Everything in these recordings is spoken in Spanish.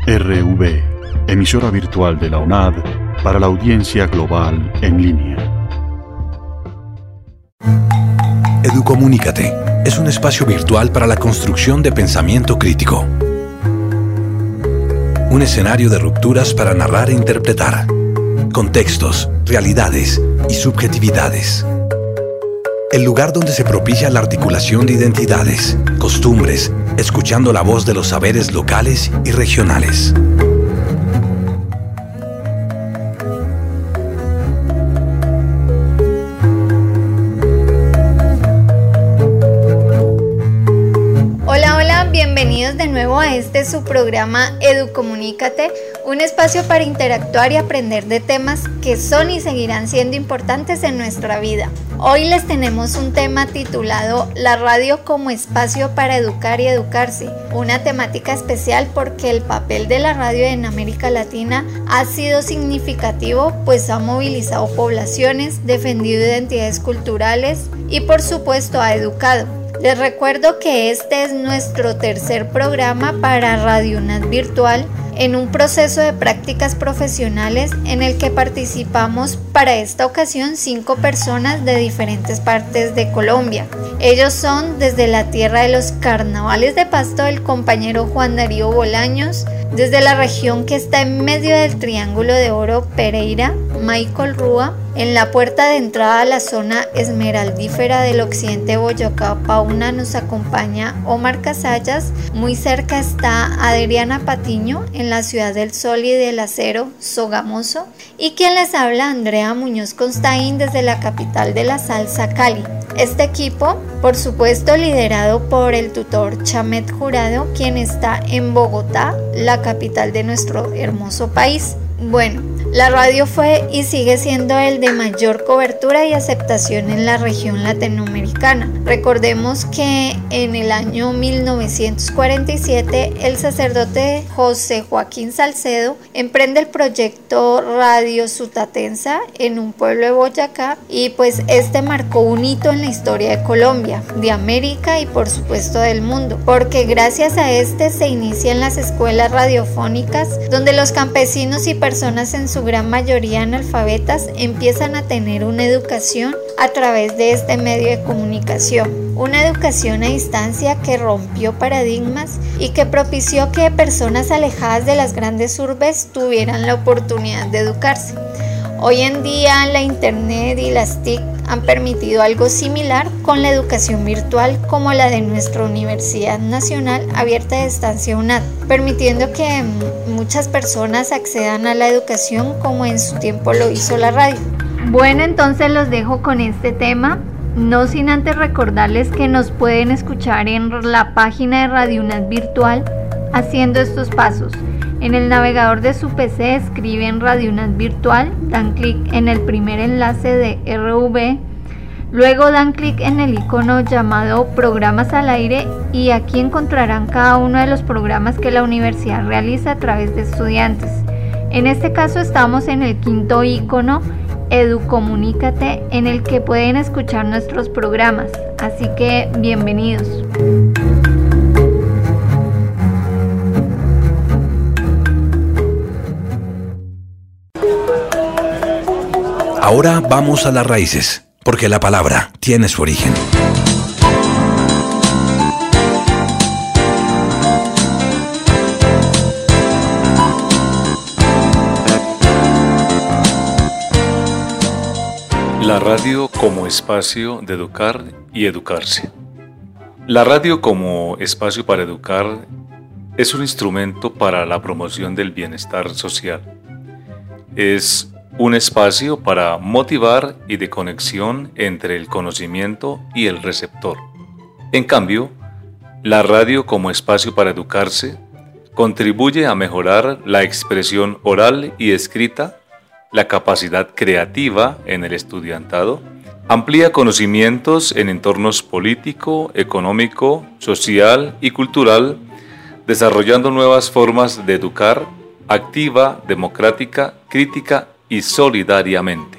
RV, emisora virtual de la UNAD para la audiencia global en línea. Educomunícate es un espacio virtual para la construcción de pensamiento crítico. Un escenario de rupturas para narrar e interpretar contextos, realidades y subjetividades. El lugar donde se propicia la articulación de identidades, costumbres, escuchando la voz de los saberes locales y regionales. Bienvenidos de nuevo a su programa Educomunícate, un espacio para interactuar y aprender de temas que son y seguirán siendo importantes en nuestra vida. Hoy les tenemos un tema titulado La radio como espacio para educar y educarse, una temática especial porque el papel de la radio en América Latina ha sido significativo, pues ha movilizado poblaciones, defendido identidades culturales y por supuesto ha educado. Les recuerdo que este es nuestro tercer programa para Radio UNAD Virtual en un proceso de prácticas profesionales en el que participamos para esta ocasión 5 personas de diferentes partes de Colombia. Ellos son desde la tierra de los carnavales de Pasto el compañero Juan Darío Bolaños, desde la región que está en medio del Triángulo de Oro Pereira, Michael Rúa, en la puerta de entrada a la zona esmeraldífera del occidente de Boyacá, Pauna, nos acompaña Omar Casallas, muy cerca está Adriana Patiño, en la ciudad del sol y del acero, Sogamoso, y quien les habla, Andrea Muñoz Constaín, desde la capital de la salsa, Cali. Este equipo, por supuesto, liderado por el tutor Chamet Jurado, quien está en Bogotá, la capital de nuestro hermoso país. Bueno, la radio fue y sigue siendo el de mayor cobertura y aceptación en la región latinoamericana. Recordemos que en el año 1947 el sacerdote José Joaquín Salcedo emprende el proyecto Radio Sutatensa en un pueblo de Boyacá y pues este marcó un hito en la historia de Colombia, de América y por supuesto del mundo, porque gracias a este se inician las escuelas radiofónicas donde los campesinos y personas en su gran mayoría analfabetas empiezan a tener una educación a través de este medio de comunicación, una educación a distancia que rompió paradigmas y que propició que personas alejadas de las grandes urbes tuvieran la oportunidad de educarse. Hoy en día la internet y las TIC han permitido algo similar con la educación virtual como la de nuestra Universidad Nacional Abierta de Estancia UNAD, permitiendo que muchas personas accedan a la educación como en su tiempo lo hizo la radio. Bueno, entonces los dejo con este tema, no sin antes recordarles que nos pueden escuchar en la página de Radio UNAD Virtual haciendo estos pasos. En el navegador de su PC escriben Radio UNAD Virtual, dan clic en el primer enlace de RV, luego dan clic en el icono llamado Programas al Aire y aquí encontrarán cada uno de los programas que la universidad realiza a través de estudiantes. En este caso estamos en el quinto icono, Educomunícate, en el que pueden escuchar nuestros programas, así que bienvenidos. Ahora vamos a las raíces, porque la palabra tiene su origen. La radio como espacio de educar y educarse. La radio como espacio para educar es un instrumento para la promoción del bienestar social. Es un espacio para motivar y de conexión entre el conocimiento y el receptor. En cambio, la radio como espacio para educarse contribuye a mejorar la expresión oral y escrita, la capacidad creativa en el estudiantado, amplía conocimientos en entornos político, económico, social y cultural, desarrollando nuevas formas de educar, activa, democrática, crítica y solidariamente.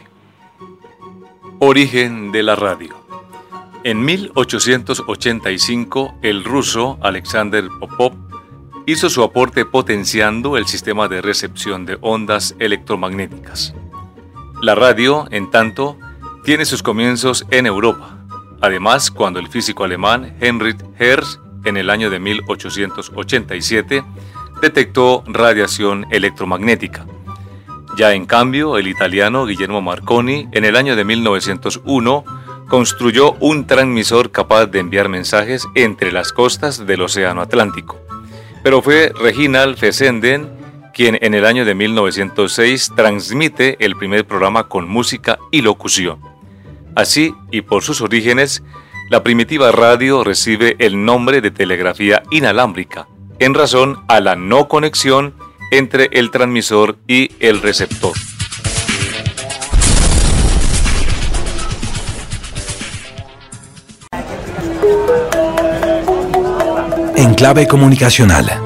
Origen de la radio. En 1885, el ruso Alexander Popov hizo su aporte potenciando el sistema de recepción de ondas electromagnéticas. La radio, en tanto, tiene sus comienzos en Europa. Además, cuando el físico alemán Heinrich Hertz, en el año de 1887, detectó radiación electromagnética. Ya en cambio, el italiano Guillermo Marconi, en el año de 1901, construyó un transmisor capaz de enviar mensajes entre las costas del Océano Atlántico. Pero fue Reginald Fessenden quien en el año de 1906 transmite el primer programa con música y locución. Así, y por sus orígenes, la primitiva radio recibe el nombre de telegrafía inalámbrica, en razón a la no conexión entre el transmisor y el receptor. Enclave comunicacional.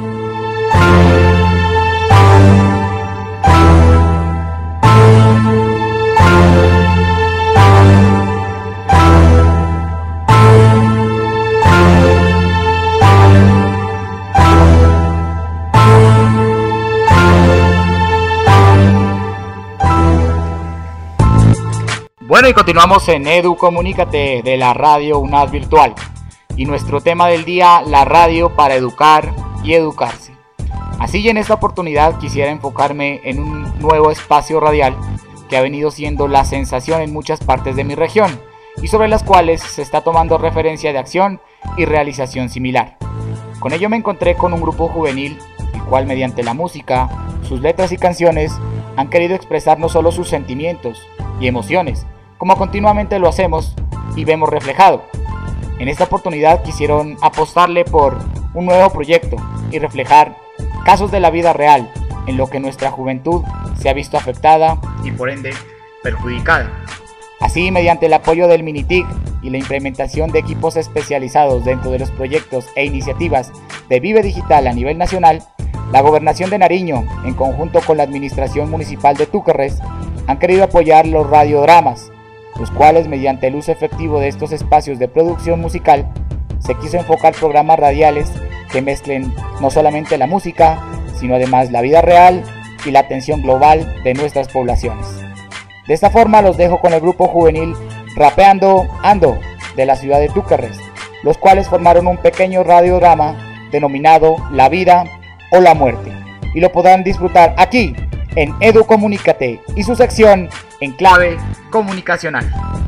Bueno, y continuamos en Educomunícate de la Radio UNAD Virtual. Y nuestro tema del día, la radio para educar y educarse. Así, y en esta oportunidad quisiera enfocarme en un nuevo espacio radial que ha venido siendo la sensación en muchas partes de mi región y sobre las cuales se está tomando referencia de acción y realización similar. Con ello me encontré con un grupo juvenil, el cual mediante la música, sus letras y canciones han querido expresar no solo sus sentimientos y emociones, como continuamente lo hacemos y vemos reflejado. En esta oportunidad quisieron apostarle por un nuevo proyecto y reflejar casos de la vida real en lo que nuestra juventud se ha visto afectada y por ende perjudicada. Así, mediante el apoyo del Minitic y la implementación de equipos especializados dentro de los proyectos e iniciativas de Vive Digital a nivel nacional, la Gobernación de Nariño, en conjunto con la Administración Municipal de Túquerres, han querido apoyar los radiodramas, los cuales, mediante el uso efectivo de estos espacios de producción musical, se quiso enfocar programas radiales que mezclen no solamente la música, sino además la vida real y la atención global de nuestras poblaciones. De esta forma los dejo con el grupo juvenil Rapeando Ando de la ciudad de Túquerres, los cuales formaron un pequeño radiodrama denominado La Vida o la Muerte, y lo podrán disfrutar aquí en Educomunícate y su sección Enclave Comunicacional.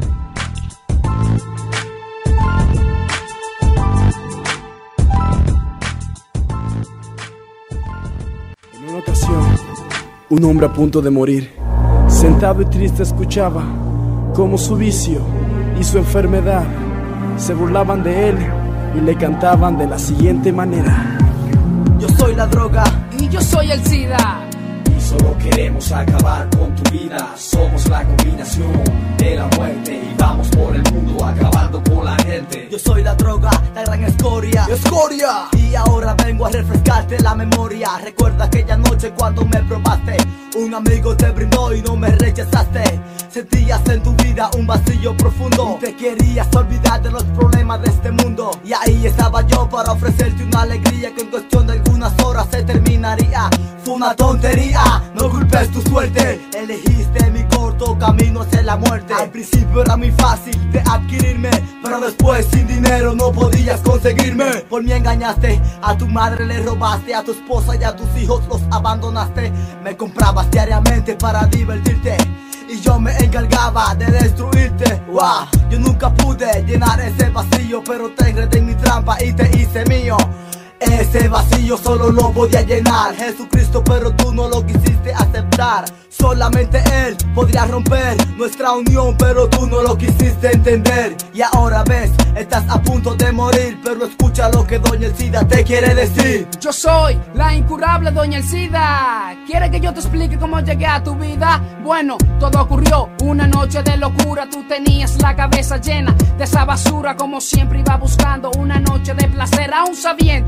En una ocasión, un hombre a punto de morir, sentado y triste, escuchaba cómo su vicio y su enfermedad se burlaban de él y le cantaban de la siguiente manera: yo soy la droga y yo soy el SIDA. Solo queremos acabar con tu vida. Somos la combinación de la muerte y vamos por el mundo acabando con la gente. Yo soy la droga, la gran escoria. Y ahora vengo a refrescarte la memoria. Recuerda aquella noche cuando me probaste. Un amigo te brindó y no me rechazaste. Sentías en tu vida un vacío profundo y te querías olvidar de los problemas de este mundo. Y ahí estaba yo para ofrecerte una alegría que en cuestión de algunas horas se terminaría. Fue una tontería, no culpes tu suerte. Elegiste mi corto camino hacia la muerte. Al principio era muy fácil de adquirirme, pero después sin dinero no podías conseguirme. Por mí engañaste, a tu madre le robaste, a tu esposa y a tus hijos los abandonaste. Me comprabas diariamente para divertirte y yo me encargaba de destruirte. Wow, yo nunca pude llenar ese vacío, pero te enredé en mi trampa y te hice mío. Ese vacío solo lo podía llenar Jesucristo, pero tú no lo quisiste aceptar. Solamente Él podría romper nuestra unión, pero tú no lo quisiste entender. Y ahora ves, estás a punto de morir, pero escucha lo que Doña Elcida te quiere decir. Yo soy la incurable Doña Elcida. ¿Quiere que yo te explique cómo llegué a tu vida? Bueno, todo ocurrió una noche de locura. Tú tenías la cabeza llena de esa basura, como siempre iba buscando una noche de placer, aún sabiendo lo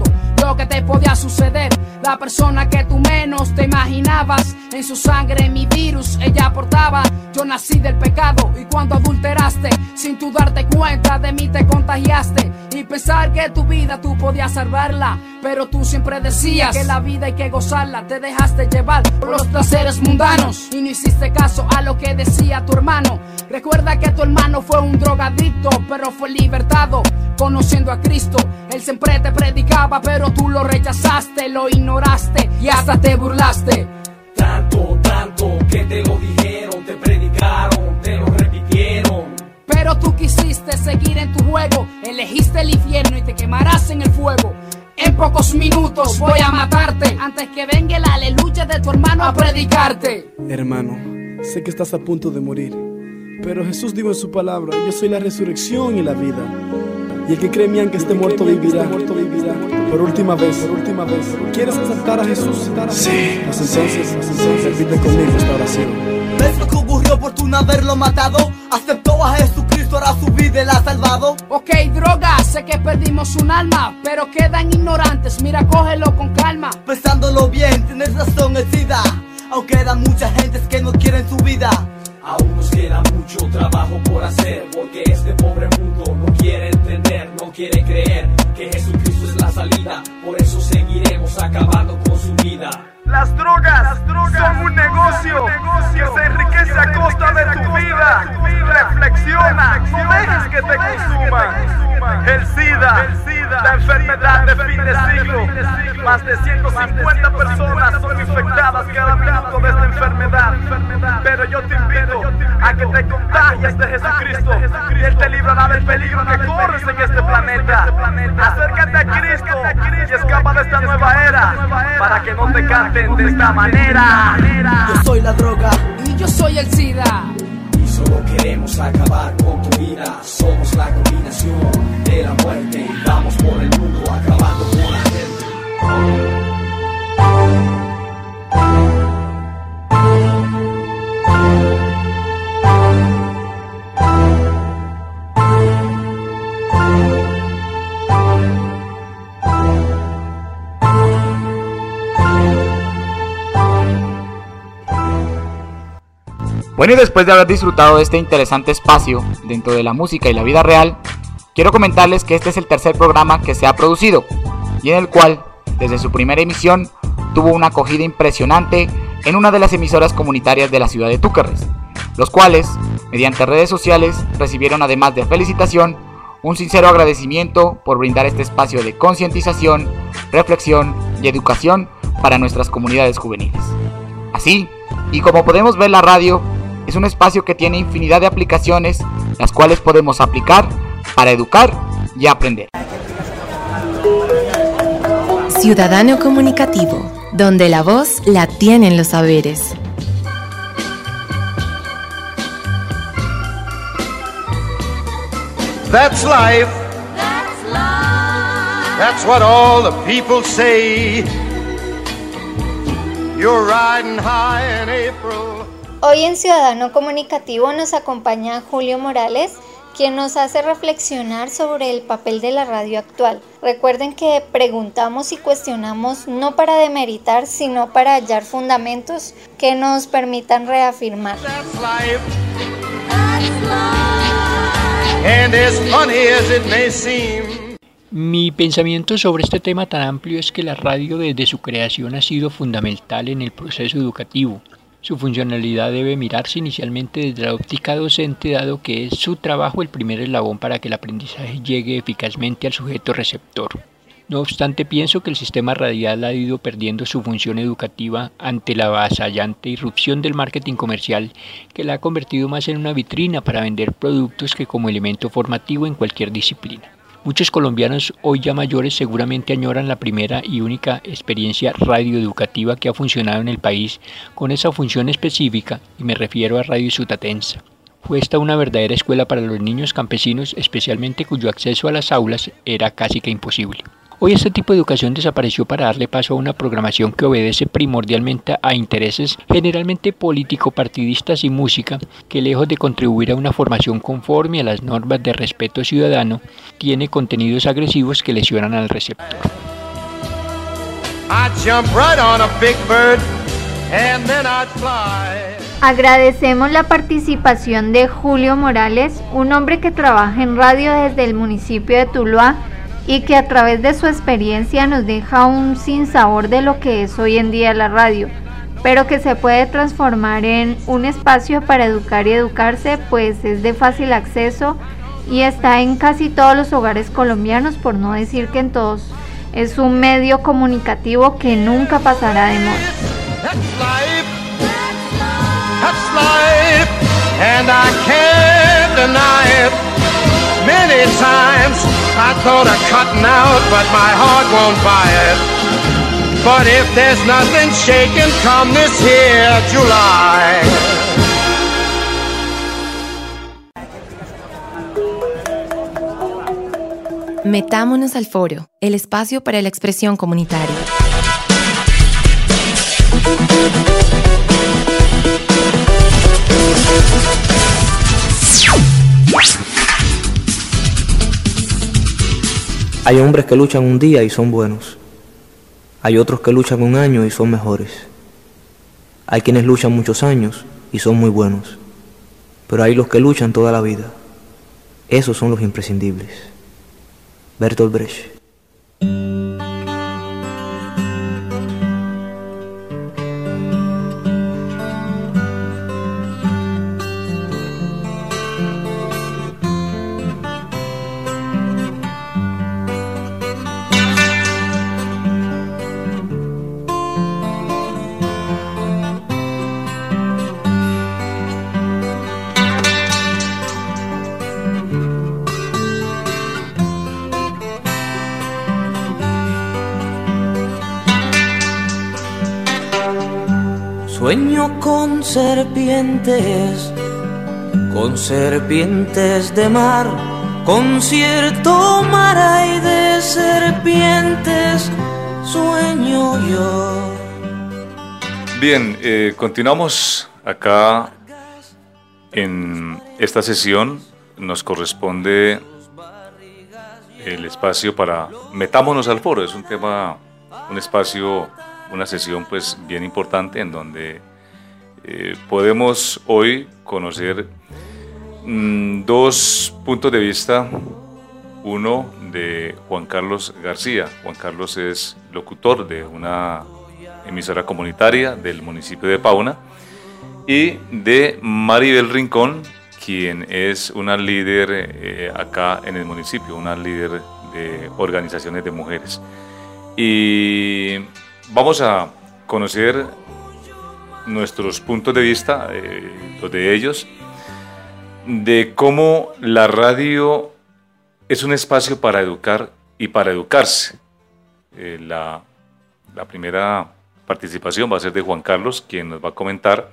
lo que te podía suceder. La persona que tú menos te imaginabas, en su sangre mi virus ella portaba. Yo nací del pecado y cuando adulteraste, sin tú darte cuenta de mí te contagiaste. Y pensar que tu vida tú podías salvarla, pero tú siempre decías que la vida hay que gozarla. Te dejaste llevar por los placeres mundanos y no hiciste caso a lo que decía tu hermano. Recuerda que tu hermano fue un drogadicto, pero fue libertado conociendo a Cristo. Él siempre te predicaba, pero tú lo rechazaste, lo ignoraste y hasta te burlaste. Tanto que te lo dijeron, te predicaron, te lo repitieron. Pero tú quisiste seguir en tu juego, elegiste el infierno y te quemarás en el fuego. En pocos minutos voy a matarte, antes que venga el aleluya de tu hermano a predicarte. Hermano, sé que estás a punto de morir, pero Jesús dijo en su palabra: yo soy la resurrección y la vida. Y el que cree en mí, aunque esté muerto, vivirá. Por última vez. ¿Quieres aceptar a Jesús? Sí. Entonces, repite conmigo esta oración. ¿Ves lo que ocurrió por tú no haberlo matado? Aceptó a Jesucristo, ahora su vida la ha salvado. Ok, droga, sé que perdimos un alma, pero quedan ignorantes, mira, cógelo con calma. Pensándolo bien, tienes razón, el SIDA. Aunque quedan muchas gentes que no quieren su vida. Aún nos queda mucho trabajo por hacer, porque este pobre mundo no quiere entender, no quiere creer que Jesucristo es la salida. Por eso seguiremos acabando con su vida. Las drogas son un negocio que se enriquece a costa de tu vida. Reflexiona, no dejes que te consuman. El SIDA, la enfermedad de fin de siglo. Más de 150 personas son infectadas cada minuto de esta enfermedad. Pero yo te invito a que te contagies de Jesucristo y Él te librará del peligro que corres en este planeta. Acércate a Cristo y escapa de esta nueva era para que no te canten de esta manera. Yo soy la droga y yo soy el SIDA. Y solo queremos acabar con tu vida. Somos la combinación de la muerte y vamos por el mundo acabando con la gente. Bueno, y después de haber disfrutado de este interesante espacio dentro de la música y la vida real, quiero comentarles que este es el tercer programa que se ha producido y en el cual, desde su primera emisión, tuvo una acogida impresionante en una de las emisoras comunitarias de la ciudad de Túquerres, los cuales, mediante redes sociales, recibieron, además de felicitación, un sincero agradecimiento por brindar este espacio de concientización, reflexión y educación para nuestras comunidades juveniles. Así, y como podemos ver, la radio es un espacio que tiene infinidad de aplicaciones, las cuales podemos aplicar para educar y aprender. Ciudadano comunicativo, donde la voz la tienen los saberes. That's life. That's what all the people say. You're riding high in April. Hoy en Ciudadano Comunicativo nos acompaña Julio Morales, quien nos hace reflexionar sobre el papel de la radio actual. Recuerden que preguntamos y cuestionamos no para demeritar, sino para hallar fundamentos que nos permitan reafirmar. And as funny as it may seem. Mi pensamiento sobre este tema tan amplio es que la radio desde su creación ha sido fundamental en el proceso educativo. Su funcionalidad debe mirarse inicialmente desde la óptica docente, dado que es su trabajo el primer eslabón para que el aprendizaje llegue eficazmente al sujeto receptor. No obstante, pienso que el sistema radial ha ido perdiendo su función educativa ante la avasallante irrupción del marketing comercial, que la ha convertido más en una vitrina para vender productos que como elemento formativo en cualquier disciplina. Muchos colombianos, hoy ya mayores, seguramente añoran la primera y única experiencia radioeducativa que ha funcionado en el país con esa función específica, y me refiero a Radio Sutatensa. Fue esta una verdadera escuela para los niños campesinos, especialmente cuyo acceso a las aulas era casi que imposible. Hoy este tipo de educación desapareció para darle paso a una programación que obedece primordialmente a intereses generalmente político-partidistas y música, que lejos de contribuir a una formación conforme a las normas de respeto ciudadano, tiene contenidos agresivos que lesionan al receptor. I'd jump right on a big bird and then I'd fly. Agradecemos la participación de Julio Morales, un hombre que trabaja en radio desde el municipio de Tuluá y que a través de su experiencia nos deja un sinsabor de lo que es hoy en día la radio, pero que se puede transformar en un espacio para educar y educarse, pues es de fácil acceso y está en casi todos los hogares colombianos, por no decir que en todos. Es un medio comunicativo que nunca pasará de moda. That's life, and I can't deny it. Many times I thought of cutting out, but my heart won't buy it. But if there's nothing shaking come this here July. Metámonos al foro, el espacio para la expresión comunitaria. Hay hombres que luchan un día y son buenos. Hay otros que luchan un año y son mejores. Hay quienes luchan muchos años y son muy buenos. Pero hay los que luchan toda la vida. Esos son los imprescindibles. Bertolt Brecht. Sueño con serpientes de mar, con cierto mar hay de serpientes, sueño yo. Bien, continuamos acá en esta sesión. Nos corresponde el espacio para Metámonos al Foro. Es un tema, un espacio, una sesión pues bien importante en donde podemos hoy conocer dos puntos de vista. Uno de Juan Carlos García. Juan Carlos es locutor de una emisora comunitaria del municipio de Pauna, y de Maribel Rincón, quien es una líder acá en el municipio, una líder de organizaciones de mujeres. Y vamos a conocer nuestros puntos de vista, los de ellos, de cómo la radio es un espacio para educar y para educarse. La primera participación va a ser de Juan Carlos, quien nos va a comentar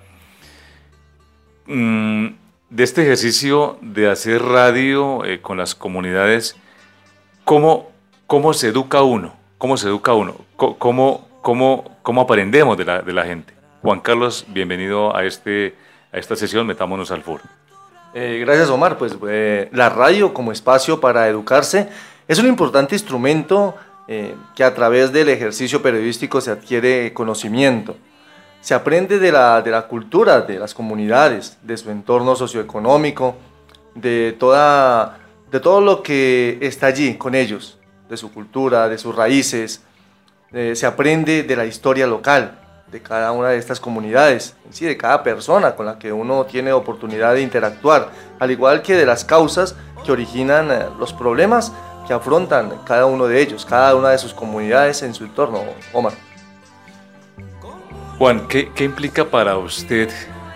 de este ejercicio de hacer radio con las comunidades. ¿Cómo se educa uno? ¿Cómo se educa uno? ¿Cómo aprendemos de la gente? Juan Carlos, bienvenido a esta sesión, Metámonos al Foro. Gracias, Omar. Pues la radio como espacio para educarse es un importante instrumento que a través del ejercicio periodístico se adquiere conocimiento. Se aprende de la cultura de las comunidades, de su entorno socioeconómico, de todo lo que está allí con ellos, de su cultura, de sus raíces. Se aprende de la historia local de cada una de estas comunidades, sí, de cada persona con la que uno tiene oportunidad de interactuar, al igual que de las causas que originan los problemas que afrontan cada uno de ellos, cada una de sus comunidades en su entorno. Omar. Juan, ¿qué implica para usted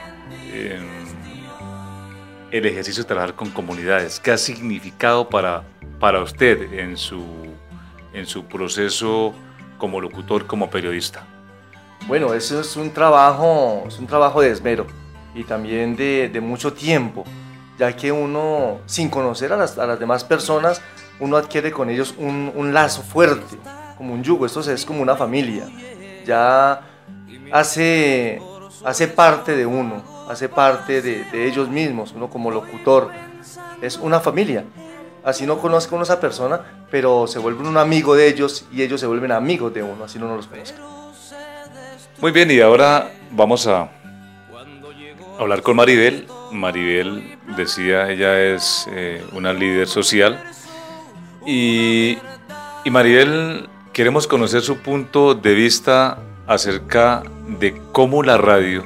el ejercicio de trabajar con comunidades? ¿Qué ha significado para usted en su proceso como locutor, como periodista? Bueno, eso es un trabajo de esmero y también de mucho tiempo, ya que uno, sin conocer a las demás personas, uno adquiere con ellos un lazo fuerte, como un yugo. Esto es como una familia, ya hace parte de uno, hace parte de ellos mismos. Uno como locutor es una familia, Así no conozca uno a esa persona, pero se vuelve un amigo de ellos y ellos se vuelven amigos de uno, así no los conozca. Muy bien, y ahora vamos a hablar con Maribel. Maribel, decía, ella es una líder social. Y Maribel, queremos conocer su punto de vista acerca de cómo la radio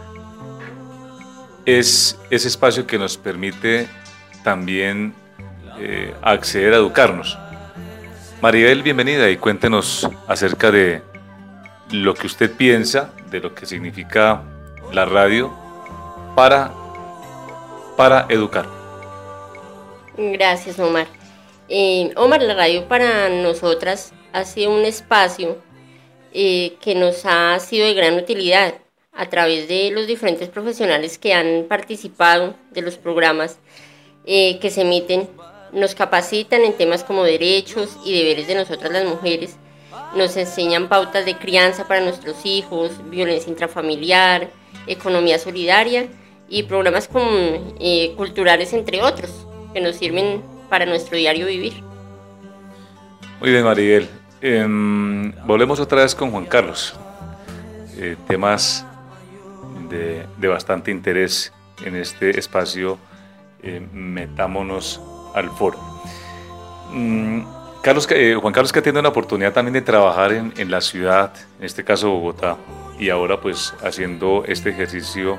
es ese espacio que nos permite también acceder a educarnos. Maribel, bienvenida y cuéntenos acerca de lo que usted piensa, de lo que significa la radio para educar. Gracias, Omar. Omar, la radio para nosotras ha sido un espacio que nos ha sido de gran utilidad a través de los diferentes profesionales que han participado de los programas que se emiten. Nos capacitan en temas como derechos y deberes de nosotras las mujeres, nos enseñan pautas de crianza para nuestros hijos, violencia intrafamiliar, economía solidaria y programas culturales, entre otros, que nos sirven para nuestro diario vivir. Muy bien, Maribel. Volvemos otra vez con Juan Carlos. Temas de bastante interés en este espacio. Metámonos al foro. Juan Carlos, que tiene una oportunidad también de trabajar en la ciudad, en este caso Bogotá, y ahora pues haciendo este ejercicio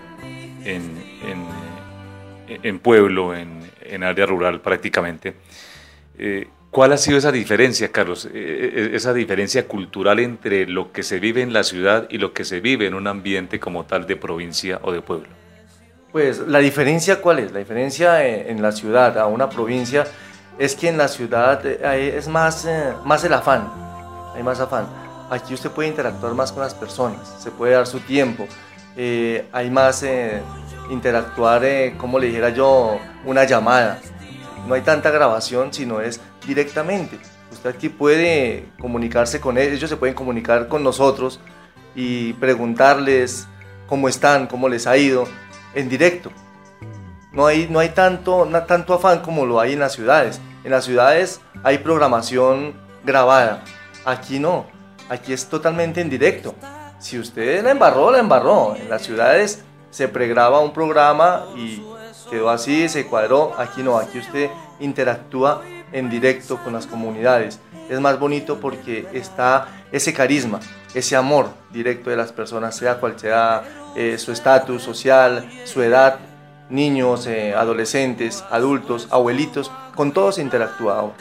en pueblo, en área rural prácticamente. ¿Cuál ha sido esa diferencia, Carlos? Esa diferencia cultural entre lo que se vive en la ciudad y lo que se vive en un ambiente como tal de provincia o de pueblo. Pues la diferencia, ¿cuál es? La diferencia en la ciudad a una provincia es que en la ciudad es más el afán, hay más afán. Aquí usted puede interactuar más con las personas, se puede dar su tiempo, hay más interactuar, como le dijera yo, una llamada. No hay tanta grabación, sino es directamente. Usted aquí puede comunicarse con ellos se pueden comunicar con nosotros y preguntarles cómo están, cómo les ha ido, en directo. No hay tanto afán como lo hay en las ciudades. En las ciudades hay programación grabada. Aquí no, aquí es totalmente en directo. Si usted la embarró, la embarró. En las ciudades se pregraba un programa y quedó así, se cuadró. Aquí no, aquí usted interactúa en directo con las comunidades. Es más bonito porque está ese carisma, ese amor directo de las personas, sea cual sea su estatus social, su edad, niños, adolescentes, adultos, abuelitos, con todos se interactúa ahora.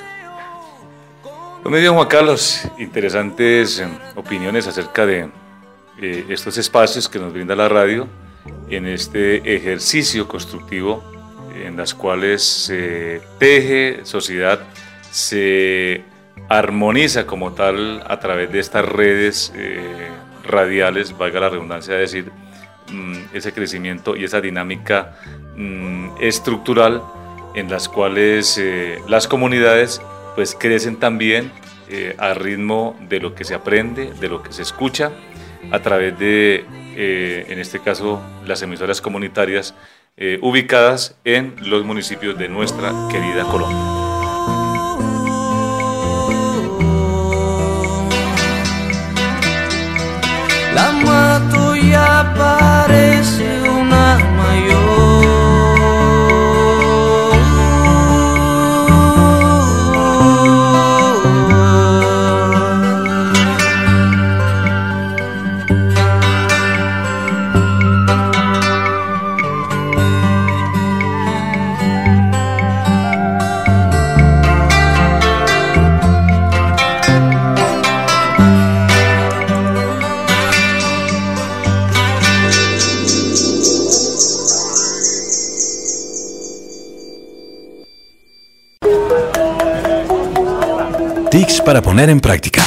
Muy bien, Juan Carlos, interesantes opiniones acerca de estos espacios que nos brinda la radio en este ejercicio constructivo en las cuales se teje sociedad, se armoniza como tal a través de estas redes radiales, valga la redundancia de decir, ese crecimiento y esa dinámica estructural en las cuales las comunidades pues crecen también a ritmo de lo que se aprende, de lo que se escucha a través de, en este caso, las emisoras comunitarias ubicadas en los municipios de nuestra querida Colombia. La mato y aparece una mayor. Tics para poner en práctica.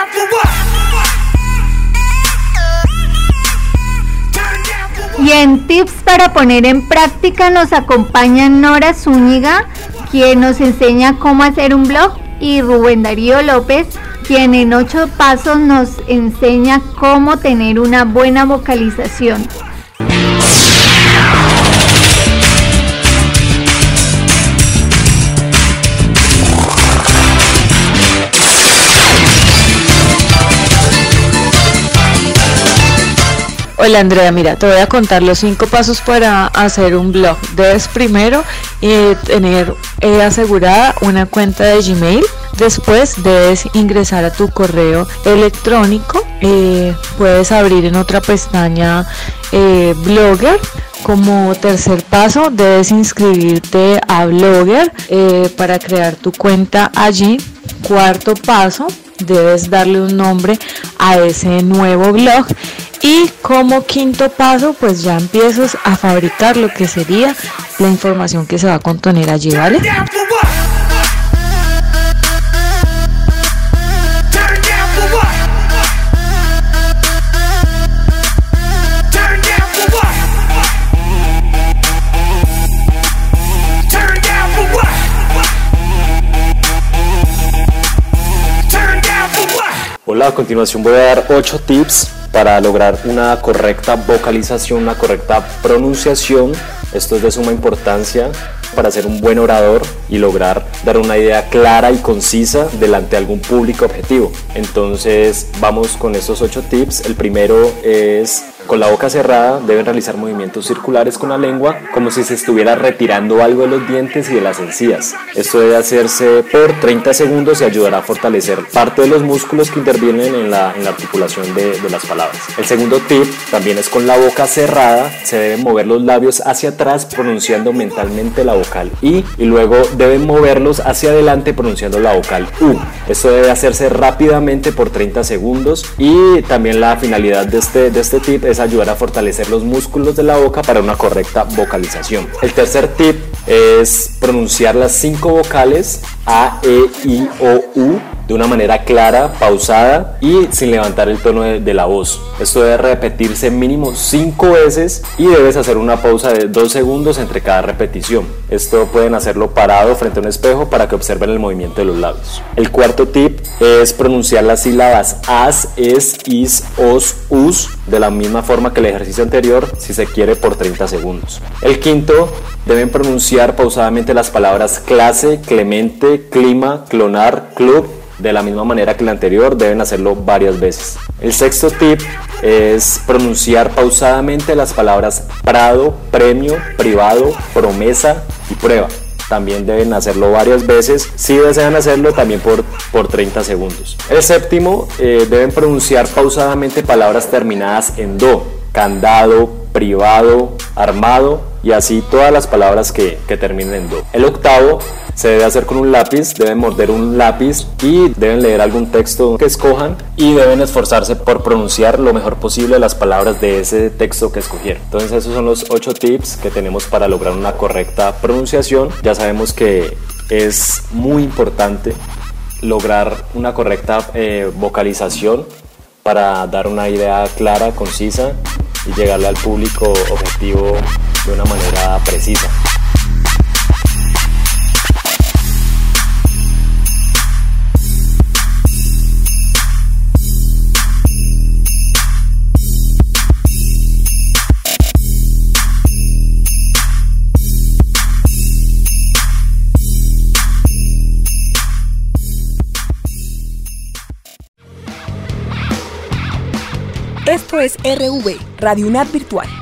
Y en tips para poner en práctica nos acompaña Nora Zúñiga, quien nos enseña cómo hacer un blog, y Rubén Darío López, quien en 8 pasos nos enseña cómo tener una buena vocalización. Hola Andrea, mira, te voy a contar los 5 pasos para hacer un blog. Debes primero tener asegurada una cuenta de Gmail. Después debes ingresar a tu correo electrónico. Puedes abrir en otra pestaña Blogger. Como tercer paso debes inscribirte a Blogger para crear tu cuenta allí. Cuarto paso, debes darle un nombre a ese nuevo blog. Y como quinto paso, pues ya empiezas a fabricar lo que sería la información que se va a contener allí, ¿vale? Hola, a continuación voy a dar 8 tips para lograr una correcta vocalización, una correcta pronunciación. Esto es de suma importancia para ser un buen orador y lograr dar una idea clara y concisa delante de algún público objetivo. Entonces vamos con estos 8 tips. El primero es: con la boca cerrada deben realizar movimientos circulares con la lengua como si se estuviera retirando algo de los dientes y de las encías. Esto debe hacerse por 30 segundos y ayudará a fortalecer parte de los músculos que intervienen en la articulación de las palabras. El segundo tip también es: con la boca cerrada se deben mover los labios hacia atrás pronunciando mentalmente la vocal I, y luego deben moverlos hacia adelante pronunciando la vocal U. Esto debe hacerse rápidamente por 30 segundos y también la finalidad de este tip es ayudar a fortalecer los músculos de la boca para una correcta vocalización. El tercer tip es pronunciar las 5 vocales A, E, I, O, U de una manera clara, pausada y sin levantar el tono de la voz. Esto debe repetirse mínimo 5 veces y debes hacer una pausa de 2 segundos entre cada repetición. Esto pueden hacerlo parado frente a un espejo para que observen el movimiento de los labios. El cuarto tip es pronunciar las sílabas as, es, is, os, us de la misma forma que el ejercicio anterior, si se quiere, por 30 segundos. El quinto, deben pronunciar pausadamente las palabras clase, clemente, clima, clonar, club de la misma manera que el anterior. Deben hacerlo varias veces. El sexto tip es pronunciar pausadamente las palabras prado, premio, privado, promesa y prueba. También deben hacerlo varias veces. Si desean hacerlo, también por 30 segundos. El séptimo, deben pronunciar pausadamente palabras terminadas en do: candado, privado, armado, y así todas las palabras que terminen en do. El octavo se debe hacer con un lápiz. Deben morder un lápiz y deben leer algún texto que escojan y deben esforzarse por pronunciar lo mejor posible las palabras de ese texto que escogieron. Entonces esos son los 8 tips que tenemos para lograr una correcta pronunciación. Ya sabemos que es muy importante lograr una correcta vocalización para dar una idea clara, concisa y llegarle al público objetivo de una manera precisa. Esto es RV, Radio UNAD Virtual.